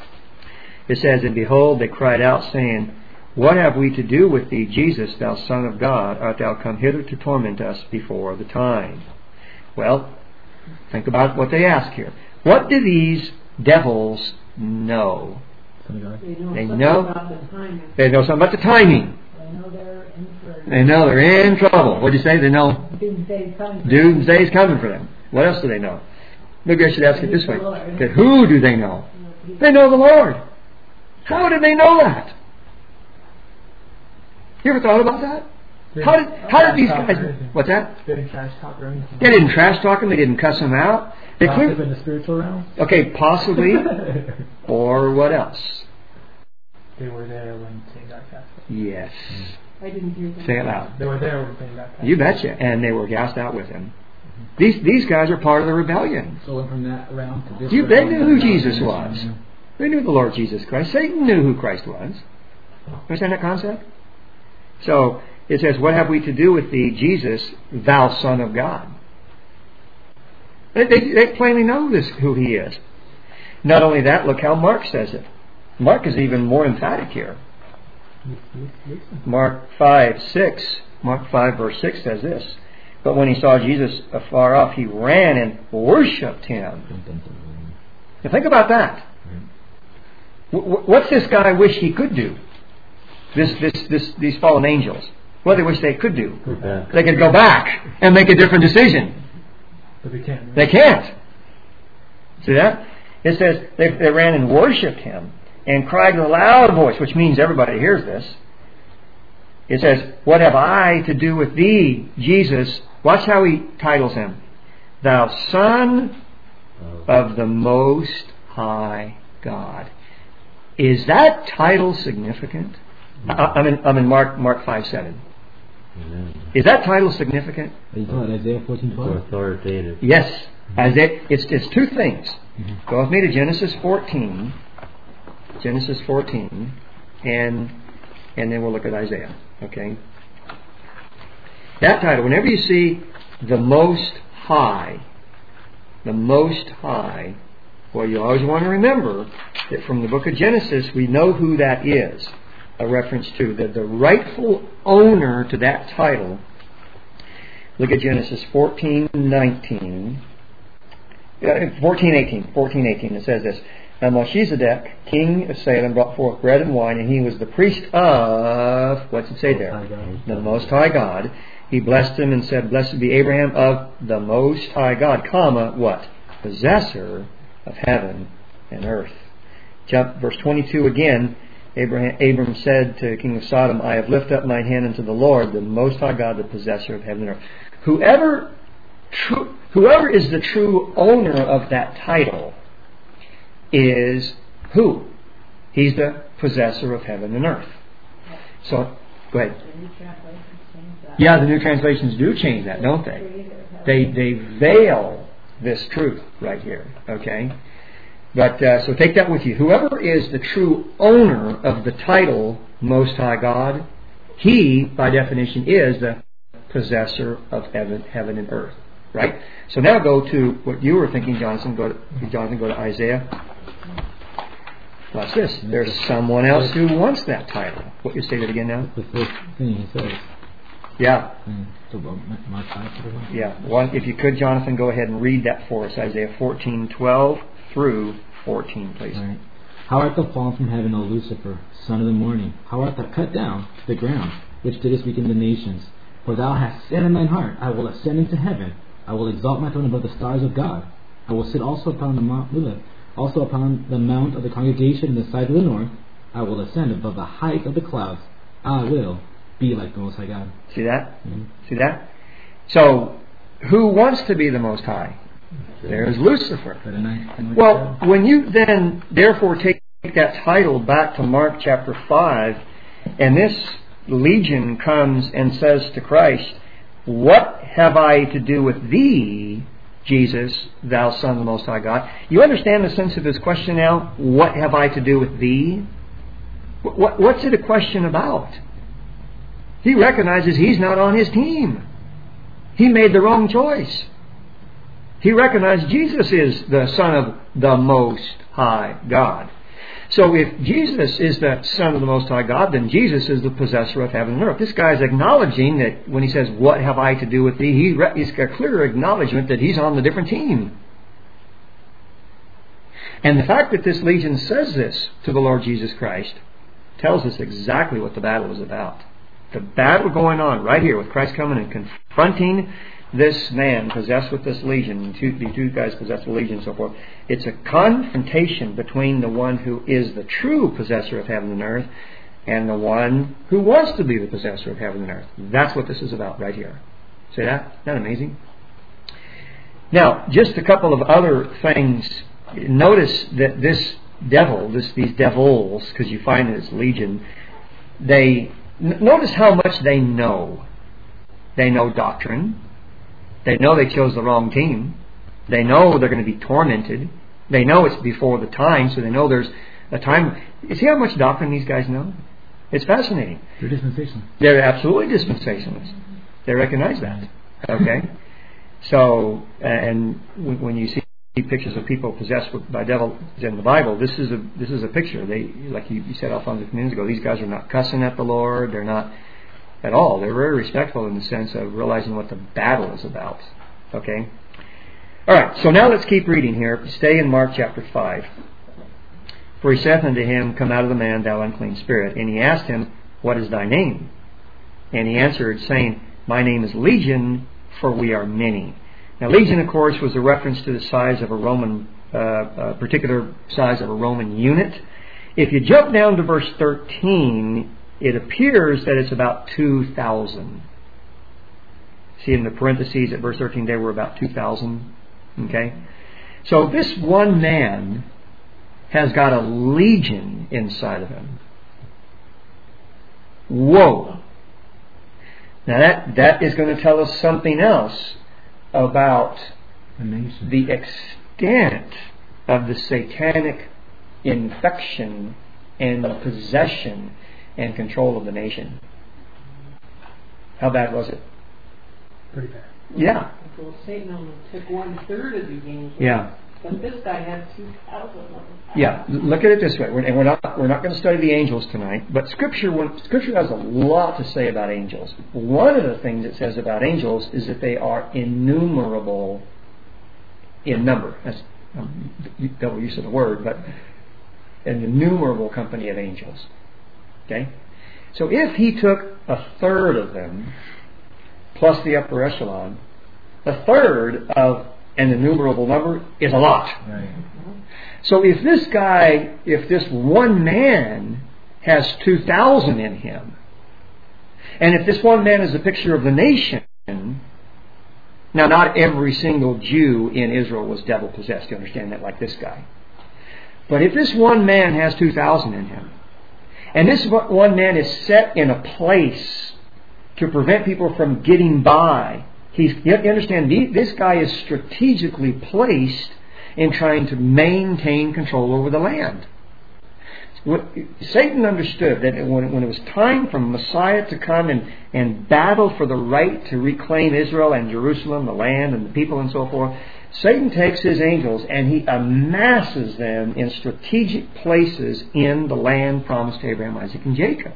It says, "And behold, they cried out, saying, What have we to do with thee, Jesus, thou Son of God? Art thou come hither to torment us before the time?" Well, think about what they ask here. What do these devils know? They know, They something know- about the timing. They know something about the timing. They know they're in for They know they're in trouble. What do you say? They know doomsday coming. doomsday's coming for them. What else do they know? Maybe I should ask it this way. That who do they know? They know the Lord. How did they know that? You ever thought about that? How did how did these guys? What's that? They didn't trash talk or anything. They didn't trash talk him. They didn't cuss him out. They Gossip clear, in the spiritual realm. okay, possibly, or what else? They were there when Satan got cast out. Yes. I didn't hear that. Say it loud. They were there when Satan got cast out. You betcha. And they were cast out with him. These these guys are part of the rebellion. So went from that realm to this. You, they realm. knew who Jesus was. They knew the Lord Jesus Christ. Satan knew who Christ was. Understand that concept? So it says, "What have we to do with thee, Jesus, thou Son of God?" They, they, they plainly know this who He is. Not only that, look how Mark says it. Mark is even more emphatic here. Mark five six. Mark five verse six says this. "But when he saw Jesus afar off, he ran and worshipped Him." Now think about that. What's this guy wish he could do? This, this, this, these fallen angels. What do they wish they could do? They could go back and make a different decision. But they can't. They can't. See that? It says they, they ran and worshipped Him and cried in a loud voice, which means everybody hears this. It says, "What have I to do with thee, Jesus?" Watch how he titles Him. "Thou Son of the Most High God." Is that title significant? I, I'm in, I'm in Mark Mark five seven. Is that title significant? Are you talking about Isaiah fourteen twelve? Authoritative. Yes. Isaiah, it's, it's two things. Go with me to Genesis fourteen. Genesis fourteen. And, and then we'll look at Isaiah. Okay? That title, whenever you see the Most High, the Most High, well, you always want to remember that from the book of Genesis, we know who that is. A reference to the, the rightful owner to that title. Look at Genesis fourteen nineteen. fourteen eighteen. fourteen eighteen. It says this. "And Melchizedek, king of Salem, brought forth bread and wine, and he was the priest of," what's it say there? The Most High God. "He blessed him and said, Blessed be Abraham of the Most High God, comma, what? Possessor of heaven and earth." Jump verse twenty-two again. Abraham, Abram said to the king of Sodom, "I have lifted up mine hand unto the Lord, the Most High God, the possessor of heaven and earth." Whoever, tru- whoever is the true owner of that title is who? He's the possessor of heaven and earth. So, go ahead. The new translations change that. Yeah, the new translations do change that, don't they? They they veil this truth right here. Okay? But, uh, so take that with you. Whoever is the true owner of the title Most High God, he, by definition, is the possessor of heaven, heaven and earth. Right? So now go to what you were thinking, Jonathan. Go to, Jonathan, go to Isaiah. Watch this. There's someone else who wants that title. What, you say that again now? The first thing he says. Yeah. Mm, so about Mark five, Yeah. One, if you could, Jonathan, go ahead and read that for us. Isaiah fourteen twelve through fourteen, please. All right. How art thou fallen from heaven, O Lucifer, son of the morning? How art thou cut down to the ground, which didst weaken the nations? For thou hast said in thine heart, I will ascend into heaven. I will exalt my throne above the stars of God. I will sit also upon the mount, also upon the mount of the congregation in the side of the north. I will ascend above the height of the clouds. I will be like the Most High God. See that? Mm-hmm. See that? So, who wants to be the Most High? There's Lucifer. Well, when you then therefore take that title back to Mark chapter five, and this legion comes and says to Christ, what have I to do with thee, Jesus, thou Son of the Most High God? You understand the sense of his question now? What have I to do with thee? What, what's it a question about? He recognizes he's not on his team. He made the wrong choice. He recognized Jesus is the Son of the Most High God. So if Jesus is the Son of the Most High God, then Jesus is the possessor of heaven and earth. This guy is acknowledging that when he says, what have I to do with thee? He re- he's got a clear acknowledgement that he's on the different team. And the fact that this legion says this to the Lord Jesus Christ tells us exactly what the battle is about. The battle going on right here with Christ coming and confronting this man possessed with this legion, two, the two guys possessed with legion and so forth. It's a confrontation between the one who is the true possessor of heaven and earth and the one who wants to be the possessor of heaven and earth. That's what this is about right here. See that? Isn't that amazing? Now, just a couple of other things. Notice that this devil, this these devils, because you find it's legion, they n- notice how much they know. They know doctrine. They know they chose the wrong team. They know they're going to be tormented. They know it's before the time, so they know there's a time. You see how much doctrine these guys know? It's fascinating. They're dispensational. They're absolutely dispensationalists. They recognize that. Okay? So, and when you see pictures of people possessed by devils in the Bible, this is a this is a picture. They, like you said Alfonso minutes ago, these guys are not cussing at the Lord. They're not at all. They're very respectful in the sense of realizing what the battle is about. Okay? Alright, so now let's keep reading here. Stay in Mark chapter five. For he saith unto him, Come out of the man, thou unclean spirit. And he asked him, What is thy name? And he answered, saying, My name is Legion, for we are many. Now legion, of course, was a reference to the size of a Roman, uh, uh, particular size of a Roman unit. If you jump down to verse thirteen, it appears that it's about two thousand. See in the parentheses at verse thirteen, they were about two thousand. Okay? So this one man has got a legion inside of him. Whoa! Now that, that is going to tell us something else about the extent of the satanic infection and the possession and control of the nation. How bad was it? Pretty bad. Yeah. Well, Satan only took one third of the angels. Yeah. But this guy had two thousand of them. Yeah. Look at it this way, we're, and we're not we're not going to study the angels tonight. But Scripture when, Scripture has a lot to say about angels. One of the things it says about angels is that they are innumerable in number. That's um, double use of the word, but an innumerable company of angels. Okay? So if he took a third of them, plus the upper echelon, a third of an innumerable number is a lot. Right. So if this guy, if this one man has two thousand in him, and if this one man is a picture of the nation, Now, not every single Jew in Israel was devil-possessed. You understand that, like this guy. But if this one man has two thousand in him, and this one man is set in a place to prevent people from getting by, he's, you have to understand, this guy is strategically placed in trying to maintain control over the land. Satan understood that when, when it was time for Messiah to come and, and battle for the right to reclaim Israel and Jerusalem, the land and the people and so forth, Satan takes his angels and he amasses them in strategic places in the land promised to Abraham, Isaac, and Jacob.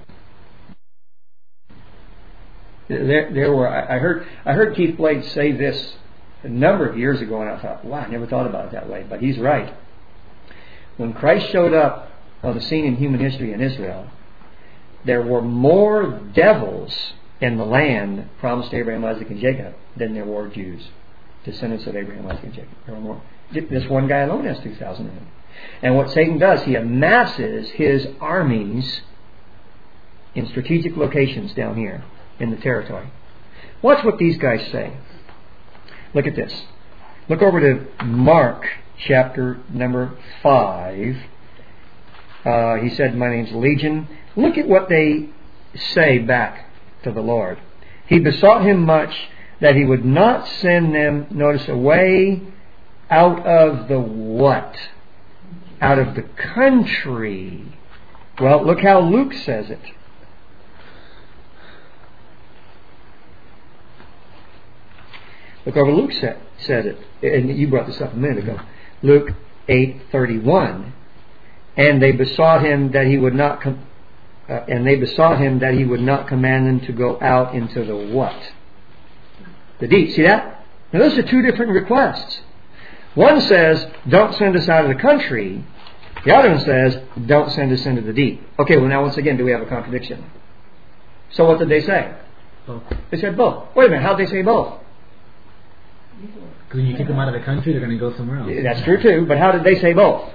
There, there were. I heard. I heard Keith Blade say this a number of years ago, and I thought, "Wow, I never thought about it that way." But he's right. When Christ showed up on the scene in human history in Israel, there were more devils in the land promised to Abraham, Isaac, and Jacob than there were Jews, descendants of Abraham, Isaac, and Jacob. There were more. This one guy alone has two thousand in him. And what Satan does, he amasses his armies in strategic locations down here in the territory. Watch what these guys say. Look at this. Look over to Mark chapter number five. Uh, he said, "My name's Legion." Look at what they say back to the Lord. He besought him much that he would not send them, notice, away out of the what? Out of the country. Well, look how Luke says it. Look over Luke sa- says it. And you brought this up a minute ago. Luke eight thirty-one. And they besought him that he would not com- uh, and they besought him that he would not command them to go out into the what? The deep. See that? Now those are two different requests. One says, "Don't send us out of the country." The other one says, "Don't send us into the deep." Okay, well now once again, do we have a contradiction? So what did they say? Both. They said both. Wait a minute, how did they say both? Because when you kick them out of the country, they're going to go somewhere else. That's true too, but how did they say both?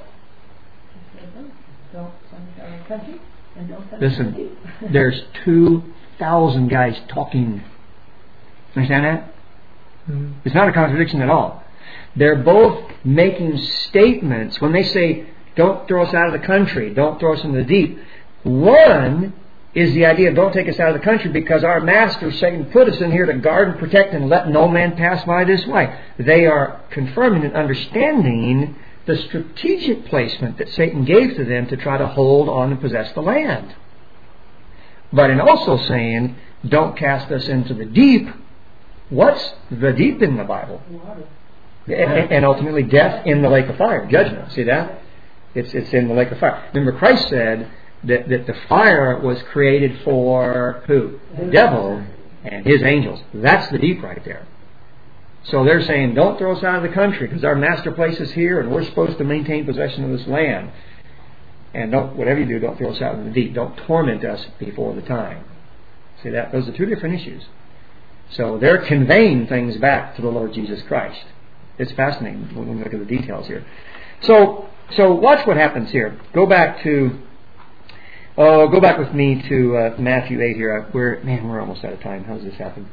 Don't send us out of the country and don't send us Listen, to the deep. there's two thousand guys talking. Understand that? Mm-hmm. It's not a contradiction at all. They're both making statements. When they say, "Don't throw us out of the country, don't throw us into the deep," one is the idea of don't take us out of the country because our master, Satan, put us in here to guard and protect and let no man pass by this way. They are confirming and understanding the strategic placement that Satan gave to them to try to hold on and possess the land. But in also saying, "Don't cast us into the deep." What's the deep in the Bible? Water. And, and ultimately death in the lake of fire, judgment. See that? It's it's in the lake of fire. Remember, Christ said that, that the fire was created for who? The devil and his angels. That's the deep right there. So they're saying, "Don't throw us out of the country because our master place is here and we're supposed to maintain possession of this land. And don't, whatever you do, don't throw us out in the deep. Don't torment us before the time." See that? Those are two different issues. So they're conveying things back to the Lord Jesus Christ. It's fascinating when we look at the details here. So, so watch what happens here. Go back to, oh, go back with me to uh, Matthew eight here. We're man, we're almost out of time. How does this happen?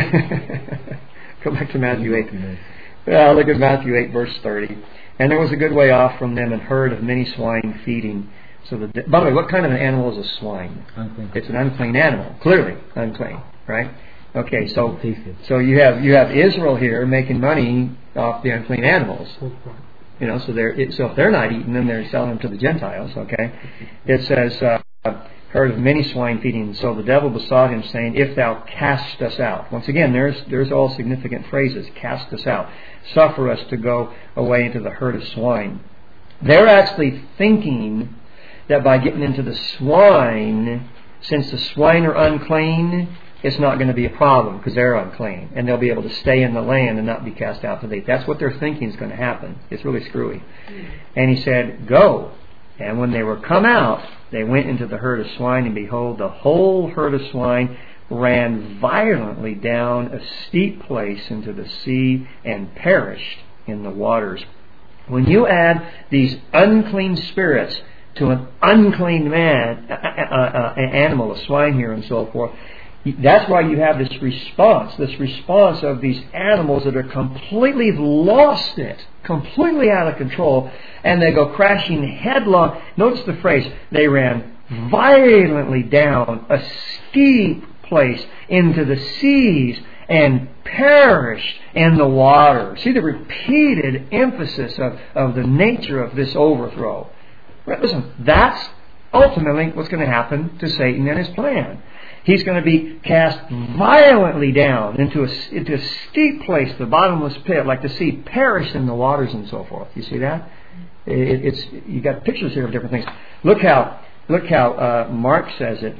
Go back to Matthew eight. Uh, look at Matthew eight, verse thirty. "And there was a good way off from them, and herd of many swine feeding." So, the, by the way, what kind of an animal is a swine? Unclean. It's an unclean animal. Clearly unclean, right? Okay, so so you have you have Israel here making money off the unclean animals. You know, so they're so if they're not eating them, they're selling them to the Gentiles. Okay, it says, uh, "Herd of many swine feeding." So the devil besought him, saying, "If thou cast us out." Once again, there's there's all significant phrases. Cast us out. Suffer us to go away into the herd of swine. They're actually thinking that by getting into the swine, since the swine are unclean, it's not going to be a problem because they're unclean. And they'll be able to stay in the land and not be cast out to the deep. That's what they're thinking is going to happen. It's really screwy. And he said, "Go." And when they were come out, they went into the herd of swine, and behold, the whole herd of swine ran violently down a steep place into the sea and perished in the waters. When you add these unclean spirits to an unclean man, uh, uh, uh, an animal, a swine here and so forth, That's why you have this response, this response of these animals that are completely lost it, completely out of control, and they go crashing headlong. Notice the phrase, they ran violently down a steep place into the seas and perished in the water. See the repeated emphasis of, of the nature of this overthrow. Listen, that's ultimately what's going to happen to Satan and his plan. He's going to be cast violently down into a, into a steep place, the bottomless pit, like the sea, perished in the waters and so forth. You see that? It, it's you got pictures here of different things. Look how look how uh, Mark says it.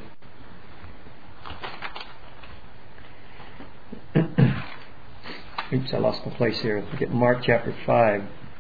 Oops, I lost my place here. Look at Mark chapter five.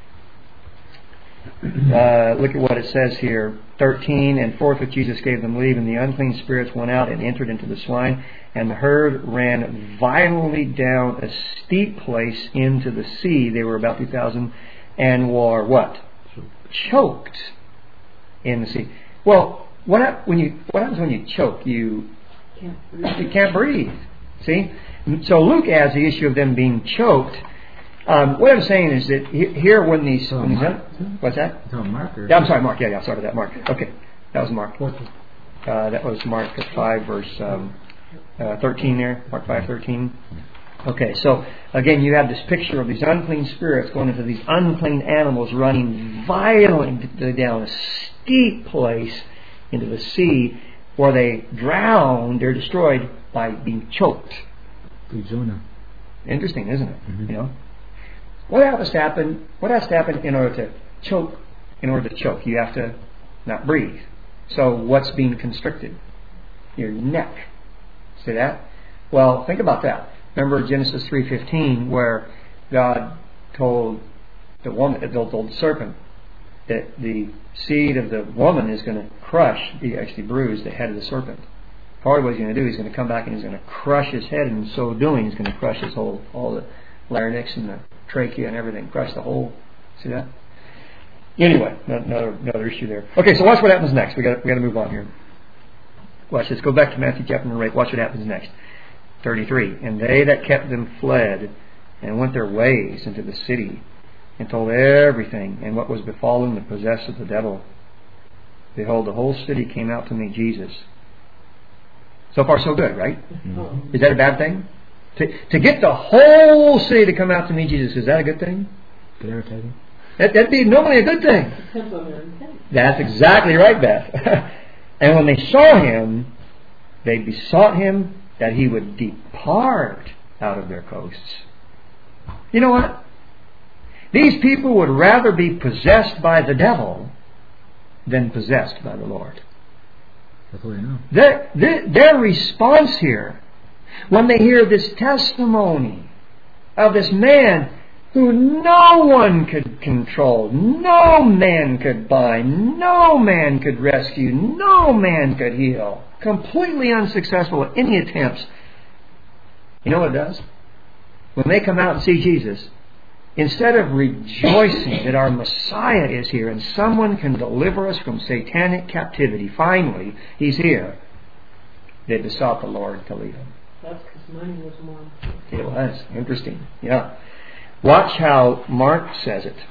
Uh, look at what it says here. thirteen, and forthwith Jesus gave them leave, and the unclean spirits went out and entered into the swine, and the herd ran violently down a steep place into the sea. They were about two thousand, and were what? Choked in the sea. Well, what, hap- when you, what happens when you choke? You Can't breathe. you can't breathe. See? So Luke adds the issue of them being choked. Um, what I'm saying is that he- here when these... So when these Mark, what's that? It's on Mark or? Yeah, I'm sorry, Mark. Yeah, yeah, sorry about that, Mark. Okay, that was Mark. What's it? Uh, that was Mark five, verse um, uh, thirteen there. Mark five, thirteen. Okay, so again, you have this picture of these unclean spirits going into these unclean animals running violently down a steep place into the sea where they drown, they're destroyed by being choked. Like Jonah. Interesting, isn't it? Mhm. You know, what has to happen? What has to happen in order to choke? In order to choke, you have to not breathe. So, what's being constricted? Your neck. See that? Well, think about that. Remember Genesis three fifteen, where God told the woman, told the serpent, that the seed of the woman is going to crush, he actually bruise the head of the serpent. Part of what he's going to do, he's going to come back and he's going to crush his head, and in so doing, he's going to crush his whole, all the larynx and the trachea and everything, crush the whole. See that? Anyway, another another issue there. Okay, so watch what happens next. We got we got to move on here. Watch this. Go back to Matthew chapter number eight. Watch what happens next. thirty-three. And they that kept them fled and went their ways into the city and told everything and what was befallen the possessed of the devil. Behold, the whole city came out to meet Jesus. So far, so good, right? Mm-hmm. Is that a bad thing? To, to get the whole city to come out to meet Jesus, is that a good thing? Good advertising. That, that'd be normally a good thing. Depends on their intent. That's exactly right, Beth. And when they saw him, they besought him that he would depart out of their coasts. You know what? These people would rather be possessed by the devil than possessed by the Lord. That's what I know. Their, their, their response here, when they hear this testimony of this man who no one could control, no man could bind, no man could rescue, no man could heal, completely unsuccessful at any attempts, you know what it does? When they come out and see Jesus, instead of rejoicing that our Messiah is here and someone can deliver us from satanic captivity, finally, He's here, they besought the Lord to leave Him. That's because money was more. It was. Interesting. Yeah. Watch how Mark says it.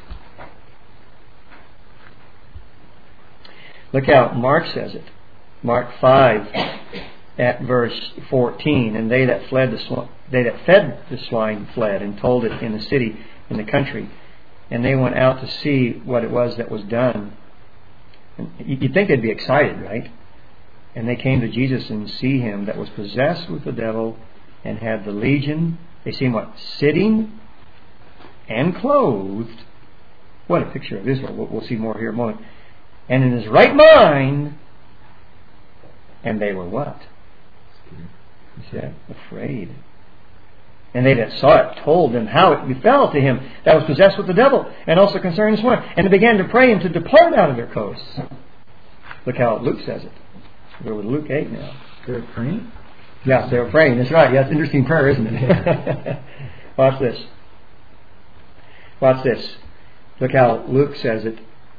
Look how Mark says it. Mark five at verse fourteen. And they that fled the sw- they that fed the swine fled and told it in the city, in the country, and they went out to see what it was that was done. And you'd think they'd be excited, right? And they came to Jesus and see him that was possessed with the devil and had the legion. They see him what? Sitting and clothed. What a picture of Israel. We'll, we'll see more here in a moment. And in his right mind. And they were what? He said, afraid. And they that saw it told them how it befell to him that was possessed with the devil, and also concerning swine. And they began to pray him to depart out of their coasts. Look how Luke says it. We're with Luke eight now. They're praying? Yes, they were praying. That's right. Yeah, it's interesting prayer, isn't it? Watch this. Watch this. Look how Luke says it.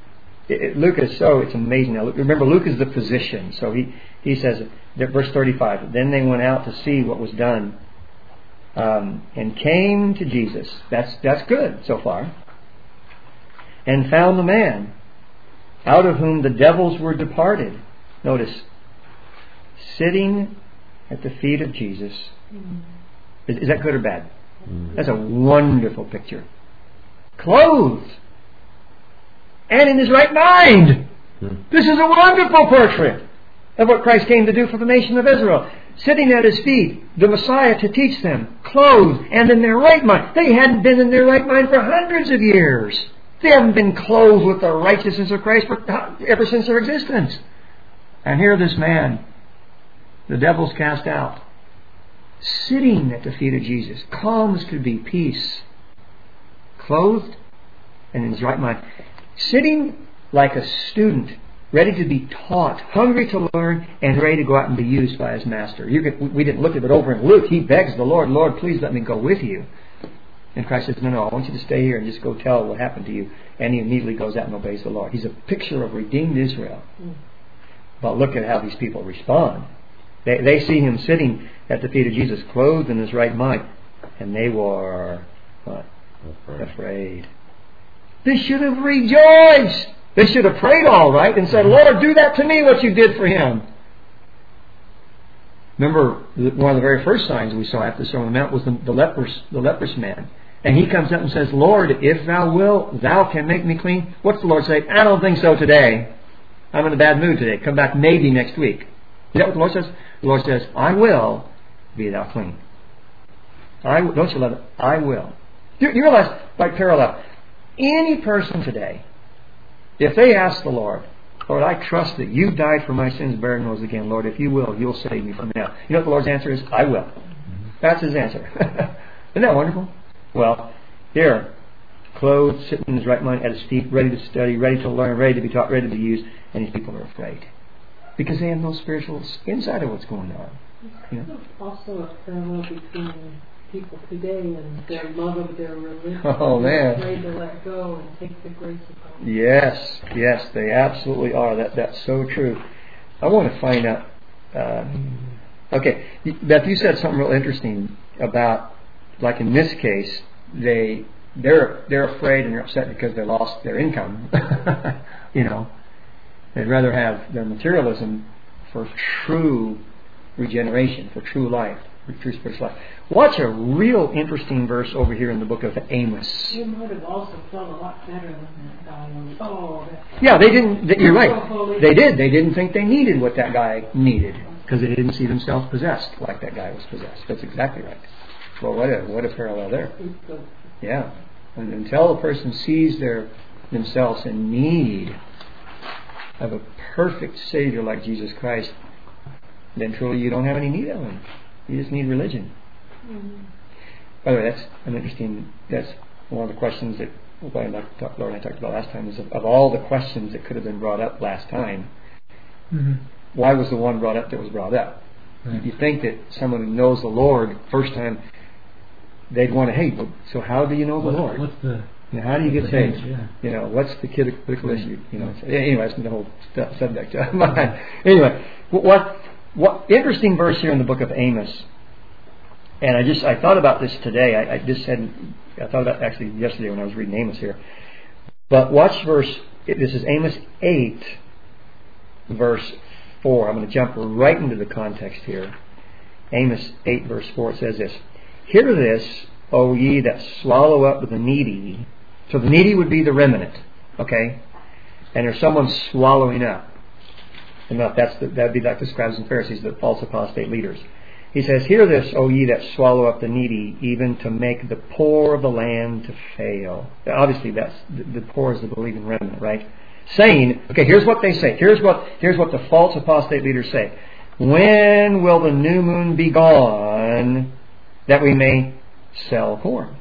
it, it, Luke is so, it's amazing. Now, remember, Luke is the physician. So he, he says, verse thirty-five, then they went out to see what was done um, and came to Jesus. That's, that's good so far. And found the man out of whom the devils were departed. Notice, sitting at the feet of Jesus. Mm. Is, is that good or bad? Mm. That's a wonderful picture. Clothed. And in his right mind. Mm. This is a wonderful portrait of what Christ came to do for the nation of Israel. Sitting at his feet, the Messiah to teach them. Clothed and in their right mind. They hadn't been in their right mind for hundreds of years. They haven't been clothed with the righteousness of Christ for, ever since their existence. And here this man, the devil's cast out, sitting at the feet of Jesus, calm as could be, peace, clothed and in his right mind, sitting like a student, ready to be taught, hungry to learn, and ready to go out and be used by his master. You can, we didn't look at it over in Luke. He begs the Lord, Lord, please let me go with you. And Christ says, no, no, I want you to stay here and just go tell what happened to you. And he immediately goes out and obeys the Lord. He's a picture of redeemed Israel. But look at how these people respond. They, they see him sitting at the feet of Jesus, clothed in his right mind. And they were what? Afraid. Afraid. They should have rejoiced. They should have prayed all right and said, Lord, do that to me what you did for him. Remember, one of the very first signs we saw after the Sermon on the Mount was the, the, leprous, the leprous man. And he comes up and says, Lord, if thou wilt, thou can make me clean. What's the Lord say? I don't think so today. I'm in a bad mood today. Come back maybe next week. Is that what the Lord says? The Lord says, I will be thou clean. I, don't you love it? I will. You, you realize, by parallel, any person today, if they ask the Lord, Lord, I trust that you died for my sins, bear and rose again. Lord, if you will, you'll save me from now. You know what the Lord's answer is? I will. That's his answer. Isn't that wonderful? Well, here, clothed, sitting in his right mind, at his feet, ready to study, ready to learn, ready to be taught, ready to be used, and these people are afraid. Because they have no spiritual insight of what's going on. You know? Also a parallel between people today and their love of their religion. Oh, man. They're afraid to let go and take the grace of God. Yes, yes, they absolutely are. That That's so true. I want to find out. Uh, okay, Beth, you said something real interesting about, like in this case, they they're they're afraid and they're upset because they lost their income. You know, they'd rather have their materialism for true regeneration, for true life, for true spiritual life. Watch a real interesting verse over here in the book of Amos. You might have also felt a lot better than that guy. Oh, that yeah, they didn't. You're right. They did. They didn't think they needed what that guy needed because they didn't see themselves possessed like that guy was possessed. That's exactly right. Well, what a what a parallel there. Yeah, and until a person sees their themselves in need of a perfect Savior like Jesus Christ, then truly you don't have any need of him. You just need religion. Mm-hmm. By the way, that's an interesting. That's one of the questions that Laura and I talked about last time. Is of, of all the questions that could have been brought up last time, mm-hmm. why was the one brought up that was brought up? Right. You think that someone who knows the Lord first time, they'd want to, hey, so how do you know the what, Lord? What's the you know, how do you get saved? Age, yeah. You know, what's the critical issue? You know, yeah. Anyway, that's the whole st- subject. Anyway, what what interesting verse here in the book of Amos. And I just I thought about this today. I, I just said I thought about actually yesterday when I was reading Amos here. But watch verse. This is Amos eight, verse four. I'm going to jump right into the context here. Amos eight, verse four. It says this: "Hear this, O ye that swallow up the needy." So the needy would be the remnant, okay? And there's someone swallowing up. And that's the, that'd be like the scribes and Pharisees, the false apostate leaders. He says, "Hear this, O ye that swallow up the needy, even to make the poor of the land to fail." Obviously, that's the, the poor is the believing remnant, right? Saying, okay, here's what they say. Here's what here's what the false apostate leaders say: "When will the new moon be gone, that we may sell corn?"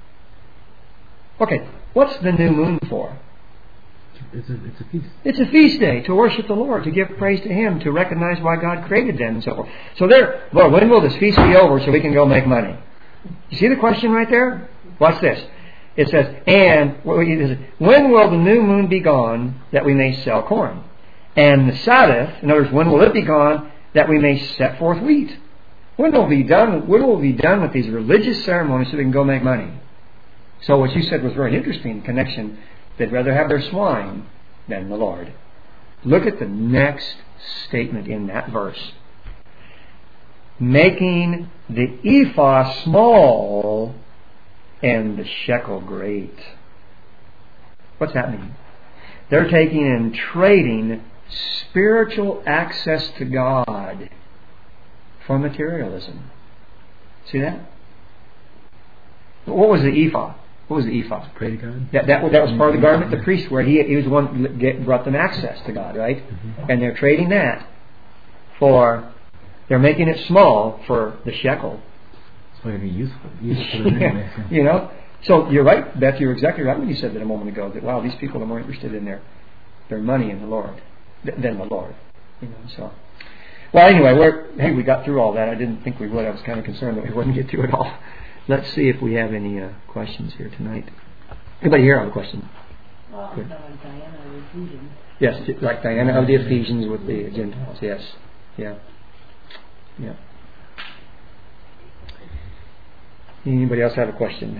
Okay, what's the new moon for? It's a, it's a feast. It's a feast day to worship the Lord, to give praise to Him, to recognize why God created them and so forth. So there, Lord, when will this feast be over so we can go make money? You see the question right there? Watch this. it says, and when will the new moon be gone that we may sell corn? And the Sabbath, in other words, when will it be gone that we may set forth wheat? When will it be done? When will it be done with these religious ceremonies so we can go make money? So what you said was very interesting. Connection. They'd rather have their swine than the Lord. Look at the next statement in that verse. Making the ephah small and the shekel great. What's that mean? They're taking and trading spiritual access to God for materialism. See that? What was the ephah? What was the ephah? Pray to God. That, that, that was part of the garment the priest wore. He, he was the one that get, brought them access to God, right? Mm-hmm. And they're trading that for, they're making it small for the shekel. It's going to be useful. useful yeah. You know? So you're right, Beth, you're exactly right when you said that a moment ago, that wow, these people are more interested in their, their money in the Lord than the Lord. You know, so. Well, anyway, we're, hey, we got through all that. I didn't think we would. I was kind of concerned that we wouldn't get through it all. Let's see if we have any uh, questions here tonight. Anybody here have a question? Well, no, Diana of the Ephesians. Yes, like Diana of the Ephesians with the Gentiles. Yes. Yeah. Yeah. Anybody else have a question?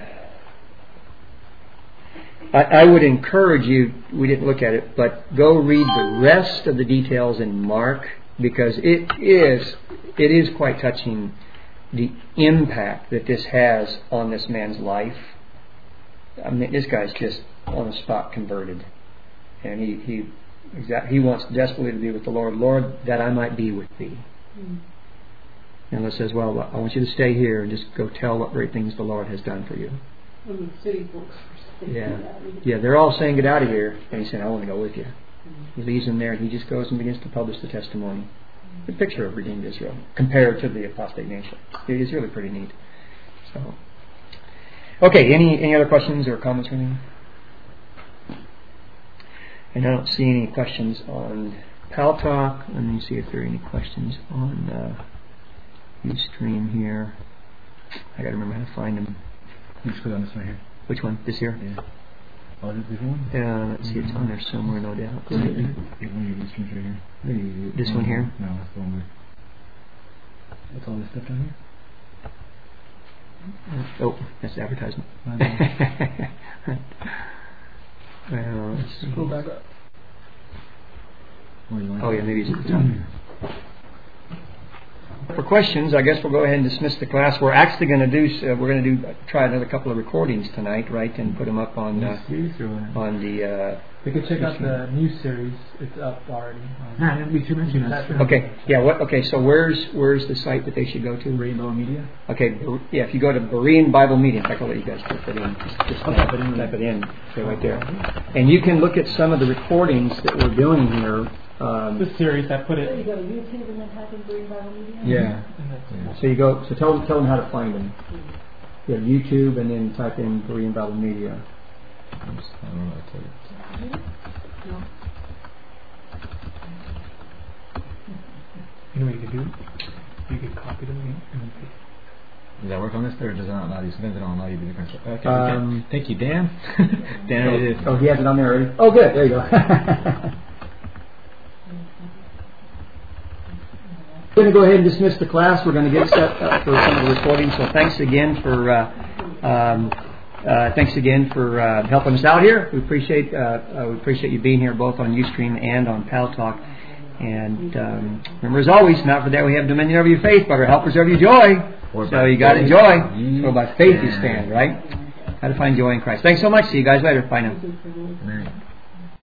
I, I would encourage you, we didn't look at it, but go read the rest of the details in Mark, because it is it is quite touching, the impact that this has on this man's life. I mean, this guy's just on the spot converted, and he he exact, he wants desperately to be with the Lord. Lord, that I might be with Thee. Mm. And it says, well, I want you to stay here and just go tell what great things the Lord has done for you. Well, the city books are yeah, yeah, they're all saying get out of here, and he's saying I want to go with you. Mm. He leaves them there, and he just goes and begins to publish the testimony. The picture of redeemed Israel compared to the apostate nation. It is really pretty neat. So, okay, any any other questions or comments or anything? And I don't see any questions on Pal Talk. Let me see if there are any questions on uh, Ustream here. I got to remember how to find them. You just click on this one here. Which one? This here? Yeah. Oh, is this one? Yeah, let's see. It's on there somewhere, no doubt. One of your Ustreams right here. This one here? No, that's the one where. What's all this stuff down here? Oh, that's the advertisement. Well, let's see. Scroll back up. Oh yeah, maybe it's at the top. For questions, I guess we'll go ahead and dismiss the class. We're actually going to do uh, we're going to do try another couple of recordings tonight, right, and put them up on uh, on the. Uh, we could check out the new series. It's up already. Nah, we should mention that. Okay, yeah. What? Okay, so where's where's the site that they should go to? Berean Bible Media. Okay, yeah. If you go to Berean Bible Media, in fact, I'll let you guys type it in. Just, just type it in. Type it in. Okay, right there. And you can look at some of the recordings that we're doing here. Um, this series, I put it. So you go to YouTube and then type in Berean Bible Media? Yeah. yeah. So you go, so tell them, tell them how to find them. You have YouTube and then type in Berean Bible Media. I don't know how to tell it. No. You know what you could do? You could copy the link and then paste. Does that work on this, or does it not allow you? Sometimes they don't allow you to do different stuff. Okay, um, okay. Thank you, Dan. Dan, it is. Oh, he has it on there already? Oh, good. There you go. We're going to go ahead and dismiss the class. We're going to get set up for some of the recordings. So thanks again for uh, um, uh, thanks again for uh, helping us out here. We appreciate uh, uh, we appreciate you being here both on Ustream and on Pal Talk. And um, remember, as always, not for that we have dominion over your faith, but our help is over your joy. So you got to joy. So by faith you stand, right? How to find joy in Christ. Thanks so much. See you guys later. Bye now.